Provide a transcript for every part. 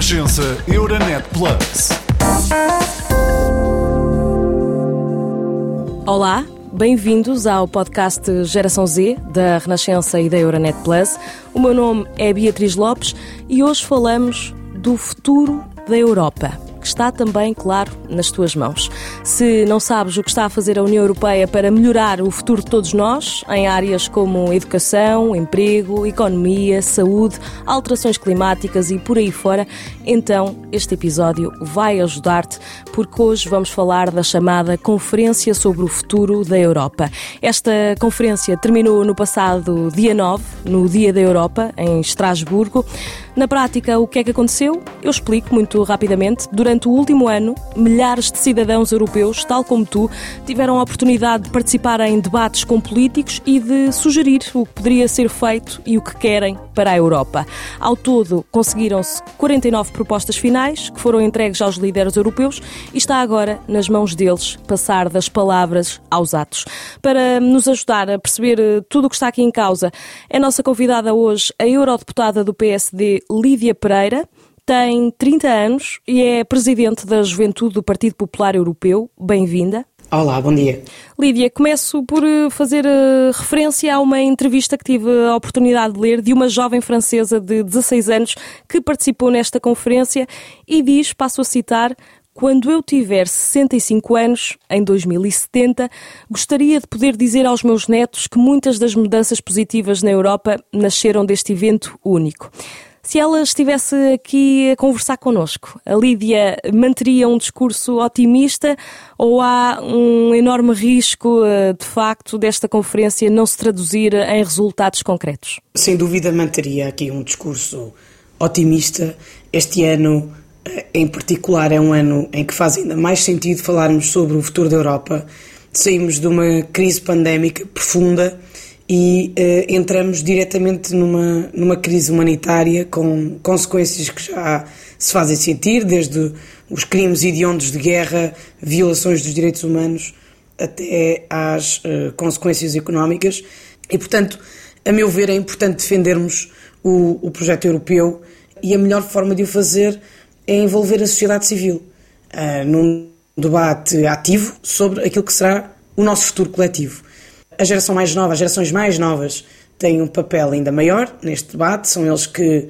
Renascença Euronet Plus. Olá, bem-vindos ao podcast Geração Z da Renascença e da Euronet Plus. O meu nome é Beatriz Lopes e hoje falamos do futuro da Europa, que está também, claro, nas tuas mãos. Se não sabes o que está a fazer a União Europeia para melhorar o futuro de todos nós, em áreas como educação, emprego, economia, saúde, alterações climáticas e por aí fora, então este episódio vai ajudar-te, porque hoje vamos falar da chamada Conferência sobre o Futuro da Europa. Esta conferência terminou no passado dia 9, no Dia da Europa, em Estrasburgo. Na prática, o que é que aconteceu? Eu explico muito rapidamente. Durante o último ano, milhares de cidadãos europeus, tal como tu, tiveram a oportunidade de participar em debates com políticos e de sugerir o que poderia ser feito e o que querem para a Europa. Ao todo, conseguiram-se 49 propostas finais que foram entregues aos líderes europeus e está agora nas mãos deles passar das palavras aos atos. Para nos ajudar a perceber tudo o que está aqui em causa, é a nossa convidada hoje a eurodeputada do PSD, Lídia Pereira. Tem 30 anos e é presidente da Juventude do Partido Popular Europeu. Bem-vinda. Olá, bom dia. Lídia, começo por fazer referência a uma entrevista que tive a oportunidade de ler de uma jovem francesa de 16 anos que participou nesta conferência e diz, passo a citar: "Quando eu tiver 65 anos, em 2070, gostaria de poder dizer aos meus netos que muitas das mudanças positivas na Europa nasceram deste evento único." Se ela estivesse aqui a conversar connosco, a Lídia manteria um discurso otimista ou há um enorme risco, de facto, desta conferência não se traduzir em resultados concretos? Sem dúvida manteria aqui um discurso otimista. Este ano, em particular, é um ano em que faz ainda mais sentido falarmos sobre o futuro da Europa. Saímos de uma crise pandémica profunda e entramos diretamente numa crise humanitária com consequências que já se fazem sentir, desde os crimes hediondos de guerra, violações dos direitos humanos, até às consequências económicas. E, portanto, a meu ver, é importante defendermos o projeto europeu e a melhor forma de o fazer é envolver a sociedade civil num debate ativo sobre aquilo que será o nosso futuro coletivo. A geração mais nova, as gerações mais novas têm um papel ainda maior neste debate, são eles que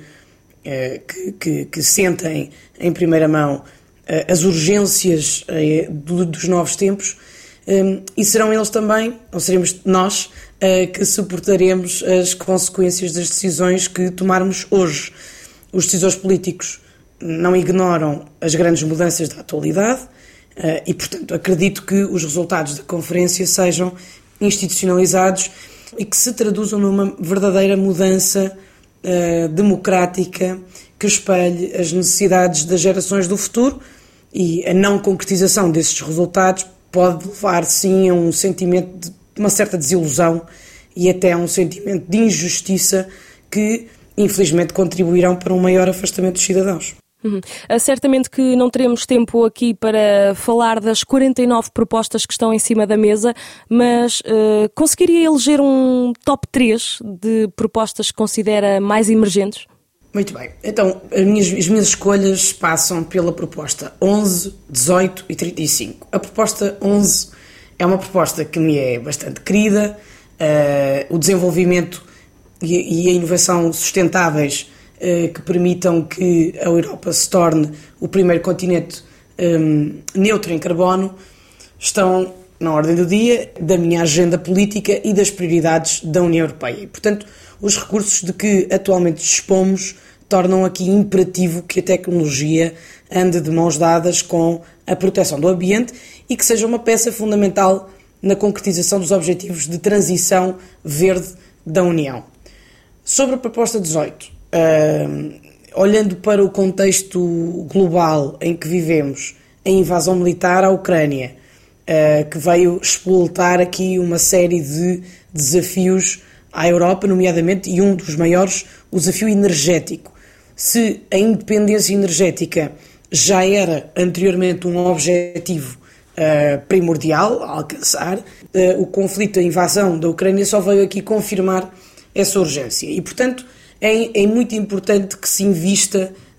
sentem em primeira mão as urgências dos novos tempos e serão eles também, ou seremos nós, que suportaremos as consequências das decisões que tomarmos hoje. Os decisores políticos não ignoram as grandes mudanças da atualidade e, portanto, acredito que os resultados da conferência sejam institucionalizados e que se traduzam numa verdadeira mudança democrática que espelhe as necessidades das gerações do futuro, e a não concretização desses resultados pode levar, sim, a um sentimento de uma certa desilusão e até a um sentimento de injustiça que, infelizmente, contribuirão para um maior afastamento dos cidadãos. Certamente que não teremos tempo aqui para falar das 49 propostas que estão em cima da mesa, mas conseguiria eleger um top 3 de propostas que considera mais emergentes? Muito bem. Então, as minhas escolhas passam pela proposta 11, 18 e 35. A proposta 11 é uma proposta que me é bastante querida. O desenvolvimento e a inovação sustentáveis que permitam que a Europa se torne o primeiro continente neutro em carbono estão na ordem do dia da minha agenda política e das prioridades da União Europeia. E, portanto, os recursos de que atualmente dispomos tornam aqui imperativo que a tecnologia ande de mãos dadas com a proteção do ambiente e que seja uma peça fundamental na concretização dos objetivos de transição verde da União. Sobre a proposta 18, olhando para o contexto global em que vivemos, a invasão militar à Ucrânia, que veio explotar aqui uma série de desafios à Europa, nomeadamente, e um dos maiores, o desafio energético. Se a independência energética já era anteriormente um objetivo primordial a alcançar, o conflito, a invasão da Ucrânia só veio aqui confirmar essa urgência. E, portanto, é muito importante que se invista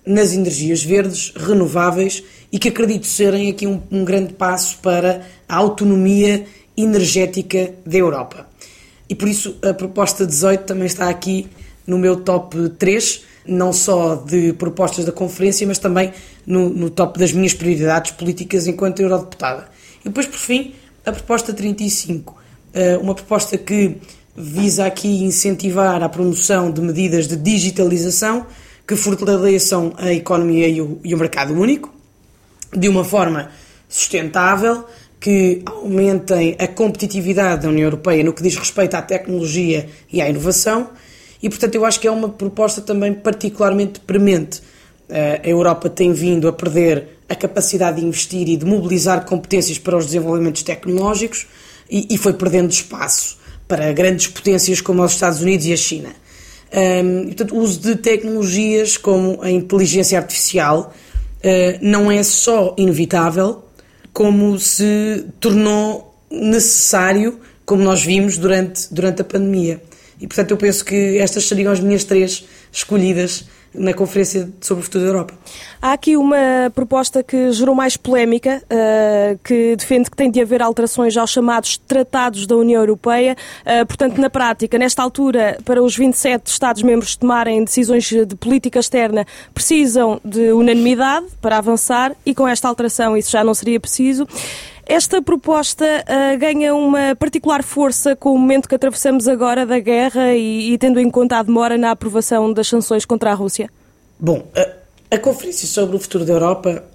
nas energias verdes, renováveis, e que acredito serem aqui um grande passo para a autonomia energética da Europa. E por isso a proposta 18 também está aqui no meu top 3, não só de propostas da conferência, mas também no top das minhas prioridades políticas enquanto eurodeputada. E depois, por fim, a proposta 35, uma proposta que visa aqui incentivar a promoção de medidas de digitalização que fortaleçam a economia e o mercado único, de uma forma sustentável, que aumentem a competitividade da União Europeia no que diz respeito à tecnologia e à inovação, e portanto eu acho que é uma proposta também particularmente premente. A Europa tem vindo a perder a capacidade de investir e de mobilizar competências para os desenvolvimentos tecnológicos e foi perdendo espaço para grandes potências como os Estados Unidos e a China. Portanto, o uso de tecnologias como a inteligência artificial não é só inevitável, como se tornou necessário, como nós vimos durante a pandemia. E, portanto, eu penso que estas seriam as minhas 3 escolhidas na Conferência sobre o Futuro da Europa. Há aqui uma proposta que gerou mais polémica, que defende que tem de haver alterações aos chamados tratados da União Europeia. Portanto, na prática, nesta altura, para os 27 Estados-membros tomarem decisões de política externa, precisam de unanimidade para avançar e com esta alteração isso já não seria preciso. Esta proposta ganha uma particular força com o momento que atravessamos agora da guerra e tendo em conta a demora na aprovação das sanções contra a Rússia? Bom, a Conferência sobre o Futuro da Europa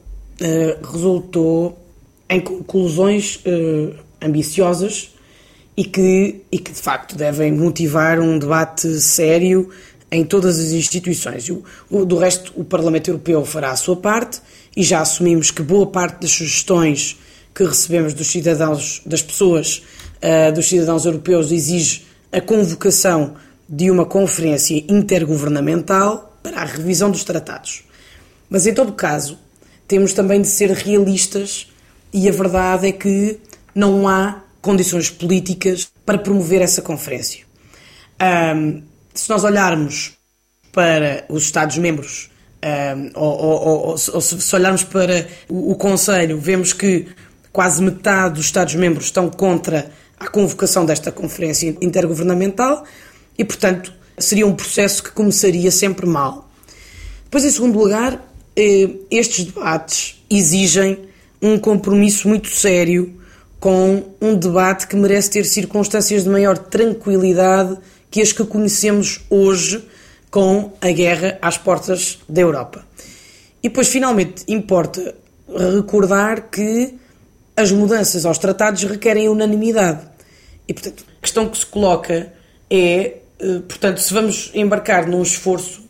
resultou em conclusões ambiciosas e que de facto devem motivar um debate sério em todas as instituições. Do resto, o Parlamento Europeu fará a sua parte e já assumimos que boa parte das sugestões que recebemos dos cidadãos, das pessoas, dos cidadãos europeus, exige a convocação de uma conferência intergovernamental para a revisão dos tratados. Mas, em todo caso, temos também de ser realistas e a verdade é que não há condições políticas para promover essa conferência. Se nós olharmos para os Estados-membros, ou se olharmos para o Conselho, vemos que quase metade dos Estados-membros estão contra a convocação desta conferência intergovernamental e, portanto, seria um processo que começaria sempre mal. Depois, em segundo lugar, estes debates exigem um compromisso muito sério com um debate que merece ter circunstâncias de maior tranquilidade que as que conhecemos hoje com a guerra às portas da Europa. E depois, finalmente, importa recordar que as mudanças aos tratados requerem unanimidade. E, portanto, a questão que se coloca é, portanto, se vamos embarcar num esforço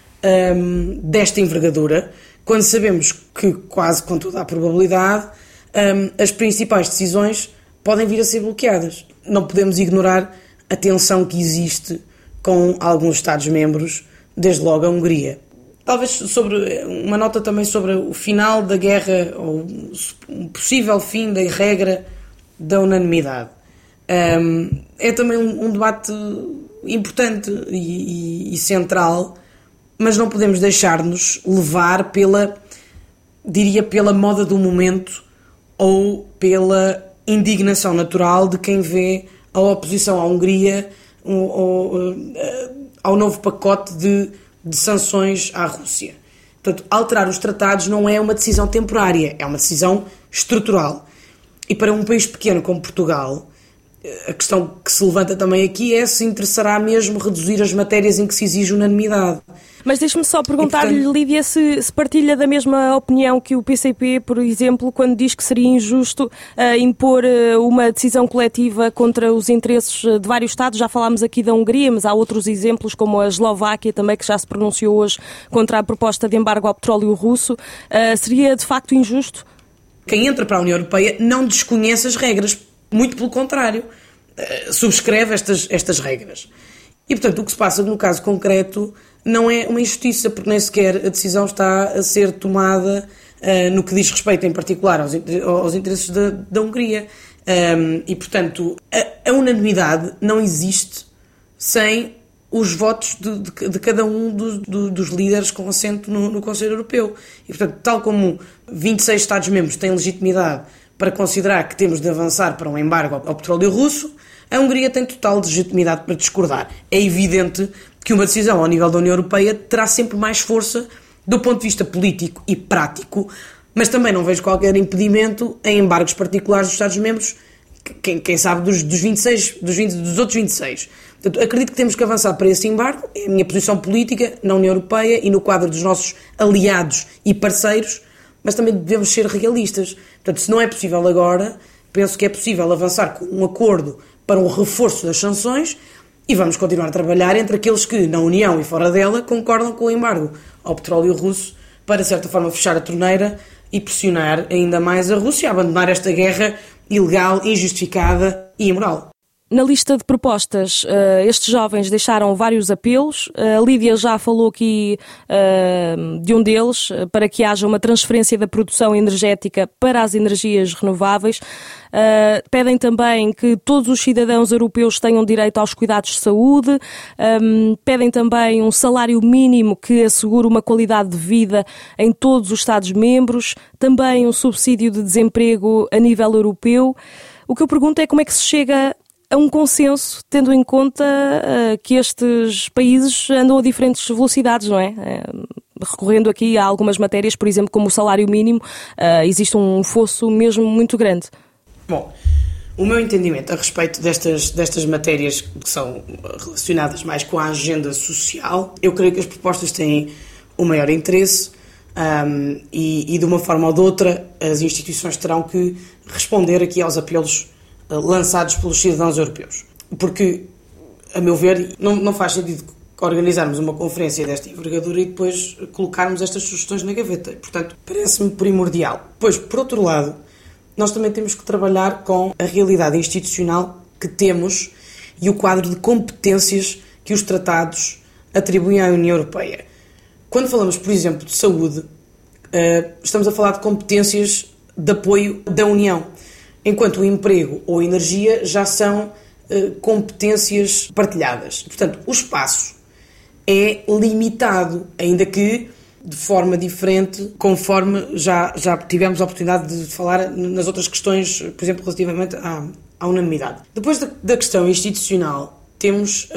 desta envergadura, quando sabemos que, quase com toda a probabilidade, as principais decisões podem vir a ser bloqueadas. Não podemos ignorar a tensão que existe com alguns Estados-membros, desde logo a Hungria. Talvez sobre uma nota também sobre o final da guerra, ou um possível fim da regra da unanimidade. É também um debate importante e central, mas não podemos deixar-nos levar pela moda do momento ou pela indignação natural de quem vê a oposição à Hungria ao novo pacote de sanções à Rússia. Portanto, alterar os tratados não é uma decisão temporária, é uma decisão estrutural. E para um país pequeno como Portugal, a questão que se levanta também aqui é se interessará mesmo reduzir as matérias em que se exige unanimidade. Mas deixe-me só perguntar-lhe, Lídia, se partilha da mesma opinião que o PCP, por exemplo, quando diz que seria injusto impor uma decisão coletiva contra os interesses de vários Estados. Já falámos aqui da Hungria, mas há outros exemplos, como a Eslováquia também, que já se pronunciou hoje contra a proposta de embargo ao petróleo russo. Seria, de facto, injusto? Quem entra para a União Europeia não desconhece as regras, muito pelo contrário, subscreve estas regras. E, portanto, o que se passa no caso concreto não é uma injustiça, porque nem sequer a decisão está a ser tomada no que diz respeito, em particular, aos interesses da Hungria. E, portanto, a unanimidade não existe sem os votos de cada um dos líderes com assento no Conselho Europeu. E, portanto, tal como 26 Estados-membros têm legitimidade para considerar que temos de avançar para um embargo ao petróleo russo, a Hungria tem total legitimidade para discordar. É evidente que uma decisão ao nível da União Europeia terá sempre mais força do ponto de vista político e prático, mas também não vejo qualquer impedimento em embargos particulares dos Estados-membros, quem sabe dos outros 26. Portanto, acredito que temos que avançar para esse embargo, é a minha posição política na União Europeia e no quadro dos nossos aliados e parceiros, mas também devemos ser realistas. Portanto, se não é possível agora, penso que é possível avançar com um acordo para um reforço das sanções e vamos continuar a trabalhar entre aqueles que, na União e fora dela, concordam com o embargo ao petróleo russo para, de certa forma, fechar a torneira e pressionar ainda mais a Rússia a abandonar esta guerra ilegal, injustificada e imoral. Na lista de propostas, estes jovens deixaram vários apelos. A Lídia já falou aqui de um deles, para que haja uma transferência da produção energética para as energias renováveis. Pedem também que todos os cidadãos europeus tenham direito aos cuidados de saúde. Pedem também um salário mínimo que assegure uma qualidade de vida em todos os Estados-membros. Também um subsídio de desemprego a nível europeu. O que eu pergunto é como é que se chega a um consenso, tendo em conta que estes países andam a diferentes velocidades, não é? Recorrendo aqui a algumas matérias, por exemplo, como o salário mínimo, existe um fosso mesmo muito grande. Bom, o meu entendimento a respeito destas matérias que são relacionadas mais com a agenda social, eu creio que as propostas têm o maior interesse e de uma forma ou de outra as instituições terão que responder aqui aos apelos lançados pelos cidadãos europeus. Porque, a meu ver, não faz sentido organizarmos uma conferência desta envergadura e depois colocarmos estas sugestões na gaveta. Portanto, parece-me primordial. Pois, por outro lado, nós também temos que trabalhar com a realidade institucional que temos e o quadro de competências que os tratados atribuem à União Europeia. Quando falamos, por exemplo, de saúde, estamos a falar de competências de apoio da União, enquanto o emprego ou a energia já são competências partilhadas. Portanto, o espaço é limitado, ainda que de forma diferente, conforme já tivemos a oportunidade de falar nas outras questões, por exemplo, relativamente à unanimidade. Depois da questão institucional, temos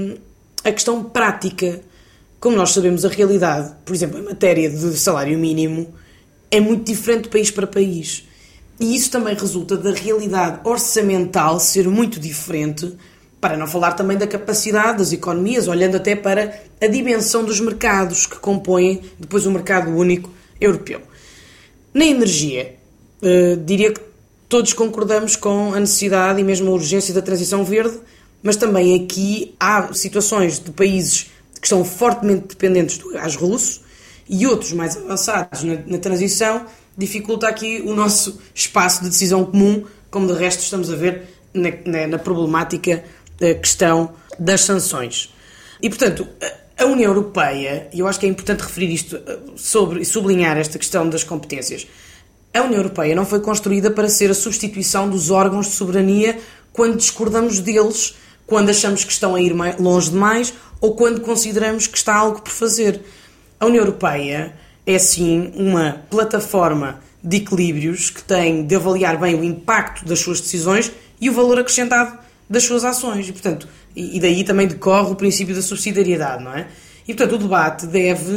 a questão prática. Como nós sabemos, a realidade, por exemplo, em matéria de salário mínimo, é muito diferente de país para país. E isso também resulta da realidade orçamental ser muito diferente, para não falar também da capacidade das economias, olhando até para a dimensão dos mercados que compõem depois o mercado único europeu. Na energia, diria que todos concordamos com a necessidade e mesmo a urgência da transição verde, mas também aqui há situações de países que estão fortemente dependentes do gás russo e outros mais avançados na transição, dificulta aqui o nosso espaço de decisão comum, como de resto estamos a ver na problemática da questão das sanções. E, portanto, a União Europeia, e eu acho que é importante referir isto e sublinhar esta questão das competências, a União Europeia não foi construída para ser a substituição dos órgãos de soberania quando discordamos deles, quando achamos que estão a ir longe demais ou quando consideramos que está algo por fazer. A União Europeia é, sim, uma plataforma de equilíbrios que tem de avaliar bem o impacto das suas decisões e o valor acrescentado das suas ações. E, portanto, e daí também decorre o princípio da subsidiariedade, não é? E, portanto, o debate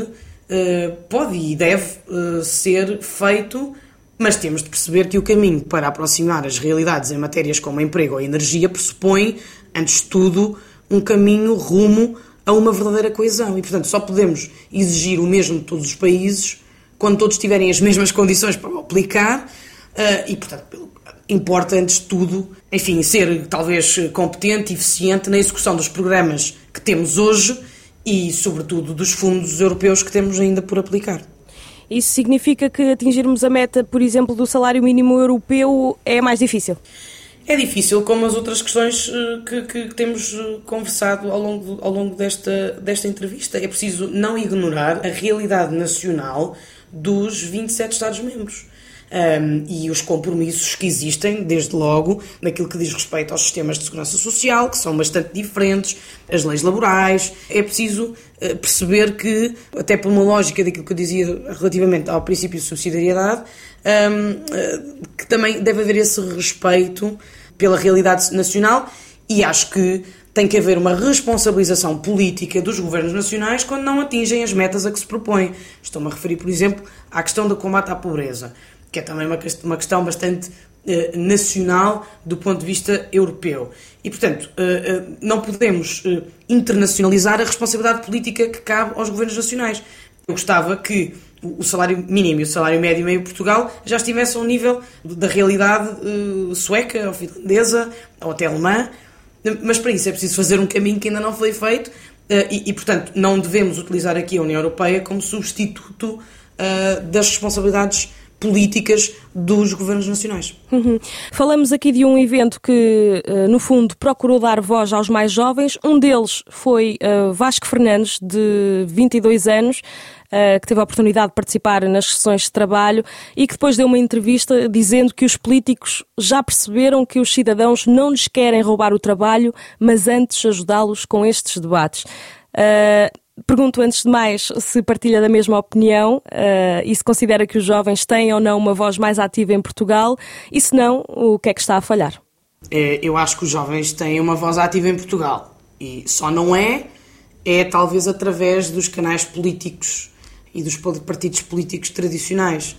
pode e deve ser feito, mas temos de perceber que o caminho para aproximar as realidades em matérias como emprego ou energia pressupõe, antes de tudo, um caminho rumo a uma verdadeira coesão. E, portanto, só podemos exigir o mesmo de todos os países quando todos tiverem as mesmas condições para o aplicar e, portanto, importa, antes de tudo, enfim, ser talvez competente e eficiente na execução dos programas que temos hoje e, sobretudo, dos fundos europeus que temos ainda por aplicar. Isso significa que atingirmos a meta, por exemplo, do salário mínimo europeu é mais difícil? É difícil, como as outras questões que temos conversado ao longo desta entrevista. É preciso não ignorar a realidade nacional dos 27 Estados-membros. e os compromissos que existem, desde logo, naquilo que diz respeito aos sistemas de segurança social, que são bastante diferentes, as leis laborais. É preciso perceber que, até por uma lógica daquilo que eu dizia relativamente ao princípio de subsidiariedade, que também deve haver esse respeito pela realidade nacional, e acho que tem que haver uma responsabilização política dos governos nacionais quando não atingem as metas a que se propõem. Estou-me a referir, por exemplo, à questão do combate à pobreza, que é também uma questão bastante nacional do ponto de vista europeu. E, portanto, não podemos internacionalizar a responsabilidade política que cabe aos governos nacionais. Eu gostava que o salário mínimo e o salário médio em Portugal já estivessem ao nível da realidade sueca, ou finlandesa, ou até alemã, mas para isso é preciso fazer um caminho que ainda não foi feito e, portanto, não devemos utilizar aqui a União Europeia como substituto das responsabilidades políticas dos governos nacionais. Falamos aqui de um evento que, no fundo, procurou dar voz aos mais jovens. Um deles foi Vasco Fernandes, de 22 anos, que teve a oportunidade de participar nas sessões de trabalho e que depois deu uma entrevista dizendo que os políticos já perceberam que os cidadãos não lhes querem roubar o trabalho, mas antes ajudá-los com estes debates. Pergunto antes de mais se partilha da mesma opinião e se considera que os jovens têm ou não uma voz mais ativa em Portugal e se não, o que é que está a falhar? Eu acho que os jovens têm uma voz ativa em Portugal e só não é talvez através dos canais políticos e dos partidos políticos tradicionais.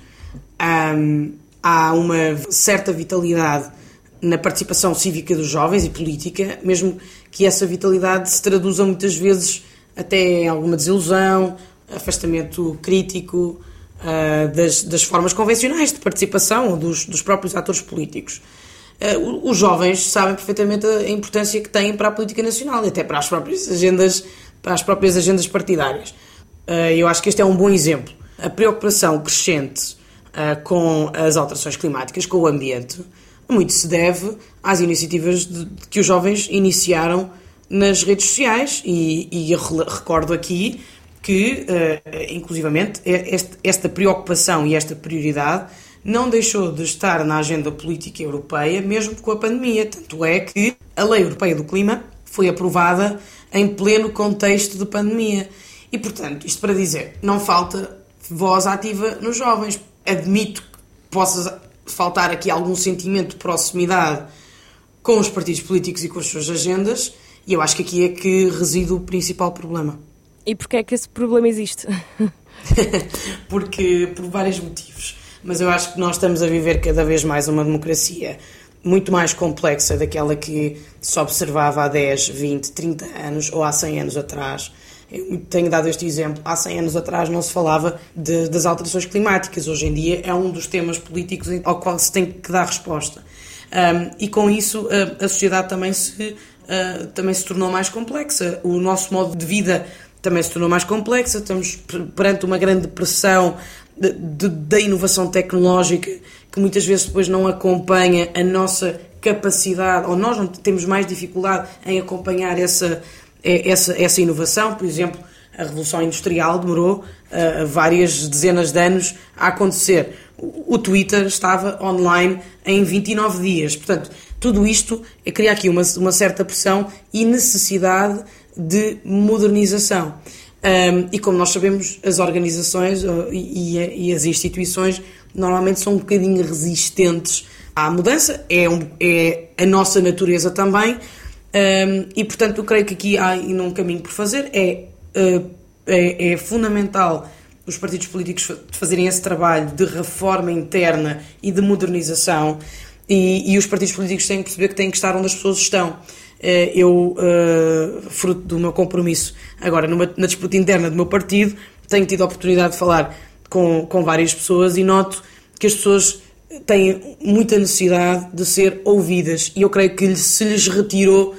Há uma certa vitalidade na participação cívica dos jovens e política, mesmo que essa vitalidade se traduza muitas vezes até em alguma desilusão, afastamento crítico das formas convencionais de participação dos próprios atores políticos. Os jovens sabem perfeitamente a importância que têm para a política nacional e até para as próprias agendas partidárias. Eu acho que este é um bom exemplo. A preocupação crescente com as alterações climáticas, com o ambiente, muito se deve às iniciativas que os jovens iniciaram nas redes sociais e recordo aqui que, inclusivamente, esta preocupação e esta prioridade não deixou de estar na agenda política europeia, mesmo com a pandemia. Tanto é que a Lei Europeia do Clima foi aprovada em pleno contexto de pandemia. E, portanto, isto para dizer, não falta voz ativa nos jovens. Admito que possa faltar aqui algum sentimento de proximidade com os partidos políticos e com as suas agendas, e eu acho que aqui é que reside o principal problema. E porquê é que esse problema existe? Porque, por vários motivos. Mas eu acho que nós estamos a viver cada vez mais uma democracia muito mais complexa daquela que se observava há 10, 20, 30 anos ou há 100 anos atrás. Eu tenho dado este exemplo. Há 100 anos atrás não se falava das alterações climáticas. Hoje em dia é um dos temas políticos ao qual se tem que dar resposta. E com isso a sociedade também se tornou mais complexa. O nosso modo de vida também se tornou mais complexo. Estamos perante uma grande pressão da inovação tecnológica que muitas vezes depois não acompanha a nossa capacidade, ou nós não temos mais dificuldade em acompanhar essa inovação. Por exemplo, a Revolução Industrial demorou várias dezenas de anos a acontecer. O Twitter estava online em 29 dias. Portanto, tudo isto cria aqui uma certa pressão e necessidade de modernização. E como nós sabemos, as organizações e as instituições normalmente são um bocadinho resistentes à mudança. É a nossa natureza também. E, portanto, eu creio que aqui há um caminho por fazer. É fundamental os partidos políticos fazerem esse trabalho de reforma interna e de modernização, e os partidos políticos têm que perceber que têm que estar onde as pessoas estão. Eu, fruto do meu compromisso agora na disputa interna do meu partido, tenho tido a oportunidade de falar com várias pessoas e noto que as pessoas têm muita necessidade de ser ouvidas, e eu creio que se lhes retirou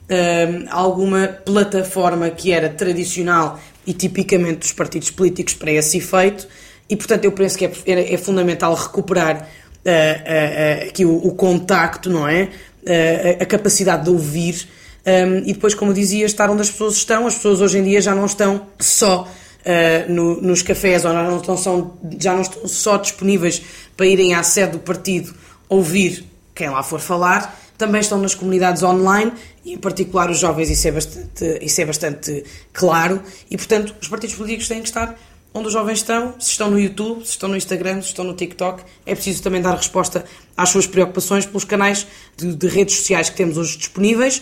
alguma plataforma que era tradicional e tipicamente dos partidos políticos para esse efeito, e portanto eu penso que é fundamental recuperar aqui o contacto, não é? A capacidade de ouvir, e depois, como eu dizia, estar onde as pessoas estão. As pessoas hoje em dia já não estão só nos cafés, ou já não estão só disponíveis para irem à sede do partido ouvir quem lá for falar, também estão nas comunidades online, e em particular os jovens, isso é bastante claro, e portanto os partidos políticos têm que estar onde os jovens estão, se estão no YouTube, se estão no Instagram, se estão no TikTok. É preciso também dar resposta às suas preocupações pelos canais de redes sociais que temos hoje disponíveis.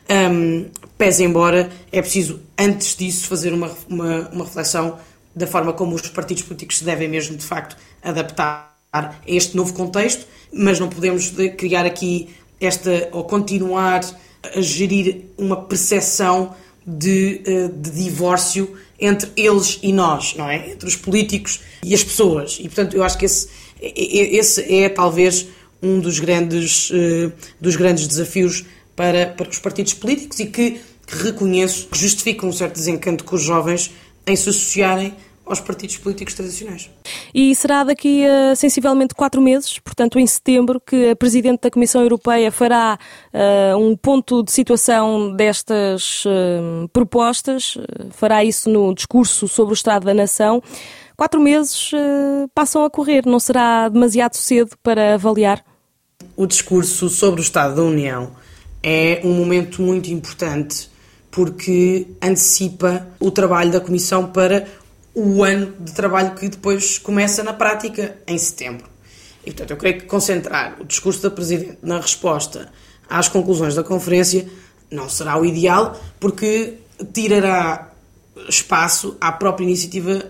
Pese embora, é preciso, antes disso, fazer uma reflexão da forma como os partidos políticos se devem mesmo, de facto, adaptar a este novo contexto, mas não podemos criar aqui ou continuar a gerir uma percepção de divórcio entre eles e nós, não é? Entre os políticos e as pessoas. E, portanto, eu acho que esse é talvez um dos grandes desafios para os partidos políticos, e que reconheço que justifica um certo desencanto com os jovens em se associarem aos partidos políticos tradicionais. E será daqui a sensivelmente 4 meses, portanto em setembro, que a Presidente da Comissão Europeia fará um ponto de situação destas propostas, fará isso no discurso sobre o Estado da Nação. 4 meses passam a correr, não será demasiado cedo para avaliar? O discurso sobre o Estado da União é um momento muito importante, porque antecipa o trabalho da Comissão para o ano de trabalho que depois começa na prática em setembro. E, portanto, eu creio que concentrar o discurso da Presidente na resposta às conclusões da conferência não será o ideal, porque tirará espaço à própria iniciativa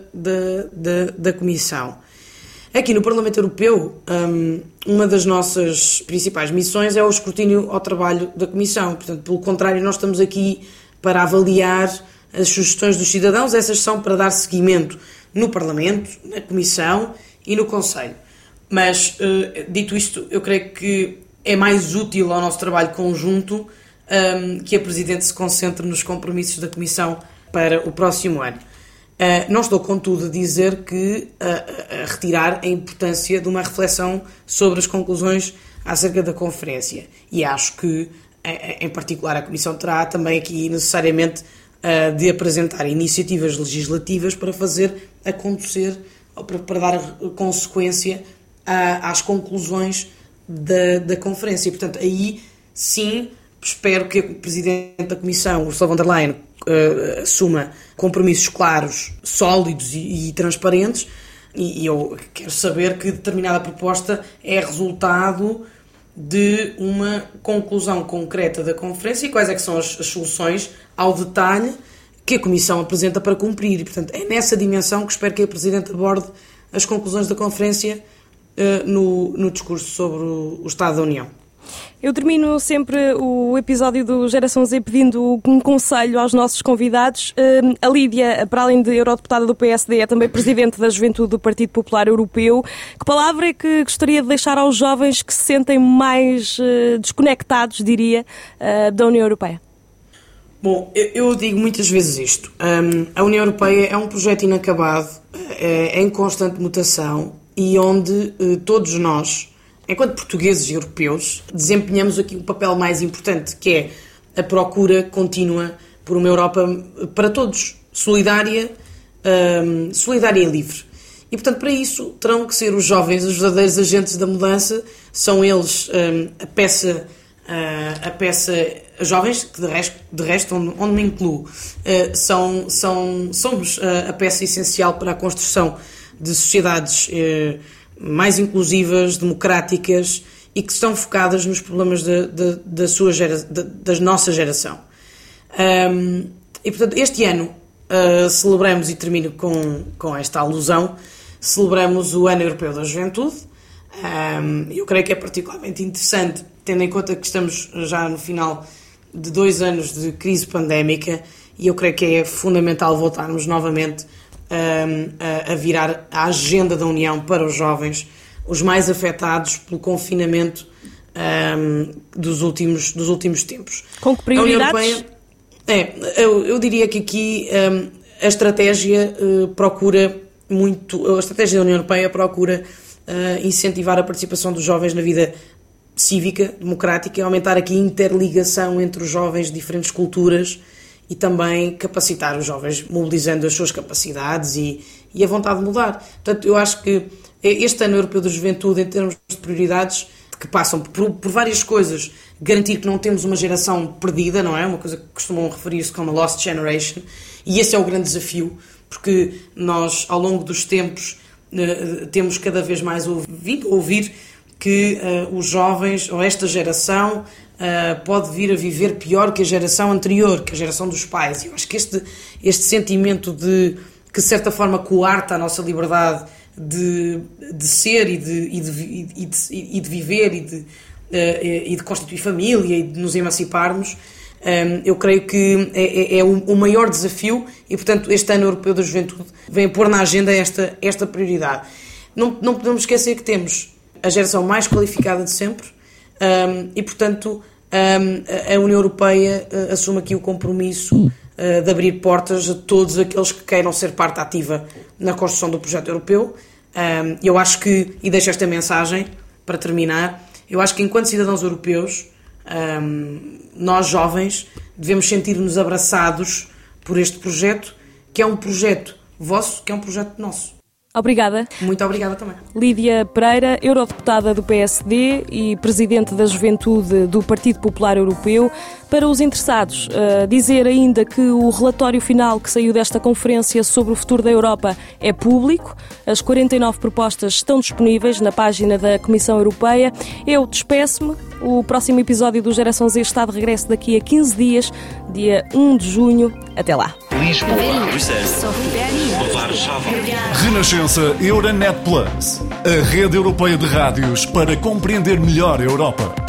da Comissão. Aqui no Parlamento Europeu, uma das nossas principais missões é o escrutínio ao trabalho da Comissão. Portanto, pelo contrário, nós estamos aqui para avaliar as sugestões dos cidadãos. Essas são para dar seguimento no Parlamento, na Comissão e no Conselho. Mas, dito isto, eu creio que é mais útil ao nosso trabalho conjunto que a Presidente se concentre nos compromissos da Comissão para o próximo ano. Não estou, contudo, a dizer que a retirar a importância de uma reflexão sobre as conclusões acerca da conferência. E acho que, em particular, a Comissão terá também aqui necessariamente de apresentar iniciativas legislativas para fazer acontecer, ou para dar consequência às conclusões da conferência. E, portanto, aí sim espero que o Presidente da Comissão, Ursula von der Leyen, assuma compromissos claros, sólidos e transparentes, e eu quero saber que determinada proposta é resultado de uma conclusão concreta da conferência e quais é que são as soluções ao detalhe que a Comissão apresenta para cumprir. E, portanto, é nessa dimensão que espero que a Presidente aborde as conclusões da conferência no discurso sobre o Estado da União. Eu termino sempre o episódio do Geração Z pedindo um conselho aos nossos convidados. A Lídia, para além de eurodeputada do PSD, é também presidente da Juventude do Partido Popular Europeu. Que palavra é que gostaria de deixar aos jovens que se sentem mais desconectados, diria, da União Europeia? Bom, eu digo muitas vezes isto. A União Europeia é um projeto inacabado, é em constante mutação e onde todos nós, enquanto portugueses e europeus, desempenhamos aqui o papel mais importante, que é a procura contínua por uma Europa para todos, solidária e livre. E, portanto, para isso terão que ser os jovens os verdadeiros agentes da mudança. São eles a peça jovens, que de resto onde me incluo, somos a peça essencial para a construção de sociedades mais inclusivas, democráticas e que estão focadas nos problemas da nossa geração. E, portanto, este ano celebramos, e termino com esta alusão, celebramos o Ano Europeu da Juventude. Eu creio que é particularmente interessante, tendo em conta que estamos já no final de 2 anos de crise pandémica, e eu creio que é fundamental voltarmos novamente a virar a agenda da União para os jovens, os mais afetados pelo confinamento dos últimos tempos. Com que prioridades? Eu diria que aqui a estratégia a estratégia da União Europeia procura incentivar a participação dos jovens na vida cívica, democrática, aumentar aqui a interligação entre os jovens de diferentes culturas e também capacitar os jovens, mobilizando as suas capacidades e a vontade de mudar. Portanto, eu acho que este Ano Europeu da Juventude, em termos de prioridades, que passam por várias coisas, garantir que não temos uma geração perdida, não é? Uma coisa que costumam referir-se como a Lost Generation, e esse é o grande desafio, porque nós, ao longo dos tempos, temos cada vez mais ouvido ouvir que os jovens, ou esta geração, pode vir a viver pior que a geração anterior, que a geração dos pais. Eu acho que este sentimento de que, de certa forma, coarta a nossa liberdade de ser e de viver e de constituir família e de nos emanciparmos, eu creio que é o maior desafio e, portanto, este Ano Europeu da Juventude vem pôr na agenda esta prioridade. Não podemos esquecer que temos a geração mais qualificada de sempre e, portanto, a União Europeia assume aqui o compromisso de abrir portas a todos aqueles que queiram ser parte ativa na construção do projeto europeu. Eu acho que, e deixo esta mensagem para terminar, eu acho que enquanto cidadãos europeus, nós jovens devemos sentir-nos abraçados por este projeto, que é um projeto vosso, que é um projeto nosso. Obrigada. Muito obrigada também. Lídia Pereira, eurodeputada do PSD e presidente da Juventude do Partido Popular Europeu. Para os interessados, dizer ainda que o relatório final que saiu desta conferência sobre o futuro da Europa é público. As 49 propostas estão disponíveis na página da Comissão Europeia. Eu despeço-me. O próximo episódio do Geração Z está de regresso daqui a 15 dias, dia 1 de junho. Até lá. Lisboa, Renascença Euronet Plus, a rede europeia de rádios para compreender melhor a Europa.